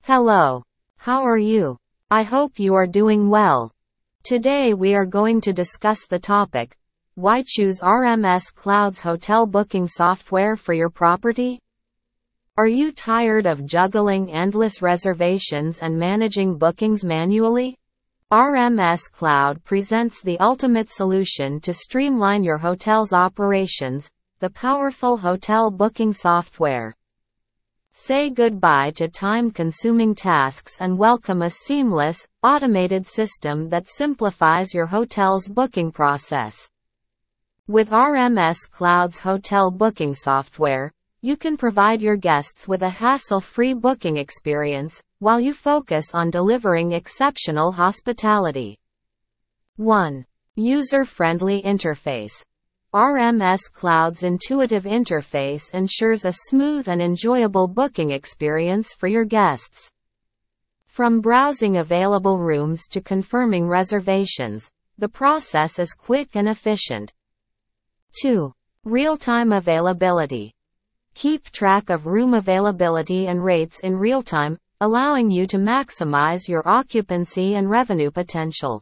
Hello. How are you? I hope you are doing well. Today we are going to discuss the topic, why choose RMS Cloud's hotel booking software for your property? Are you tired of juggling endless reservations and managing bookings manually? RMS Cloud presents the ultimate solution to streamline your hotel's operations, the powerful hotel booking software. Say goodbye to time-consuming tasks and welcome a seamless, automated system that simplifies your hotel's booking process. With RMS Cloud's hotel booking software, you can provide your guests with a hassle-free booking experience, while you focus on delivering exceptional hospitality. 1. User-friendly interface. RMS Cloud's intuitive interface ensures a smooth and enjoyable booking experience for your guests. From browsing available rooms to confirming reservations, the process is quick and efficient. 2. Real-time availability. Keep track of room availability and rates in real time, allowing you to maximize your occupancy and revenue potential.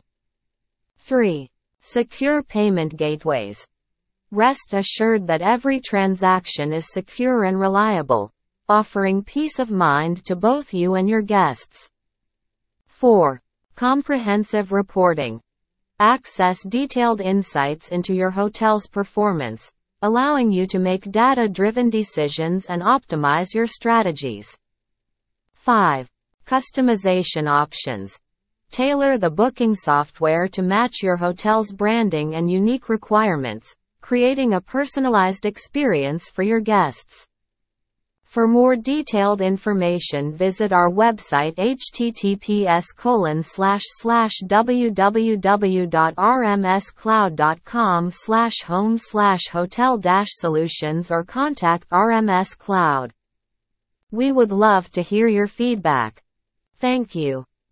3. Secure payment gateways. Rest assured that every transaction is secure and reliable, offering peace of mind to both you and your guests. 4. Comprehensive reporting. Access detailed insights into your hotel's performance, allowing you to make data-driven decisions and optimize your strategies. 5. Customization options. Tailor the booking software to match your hotel's branding and unique requirements, creating a personalized experience for your guests. For more detailed information, visit our website https://www.rmscloud.com/home/hotel-solutions or contact RMS Cloud. We would love to hear your feedback. Thank you.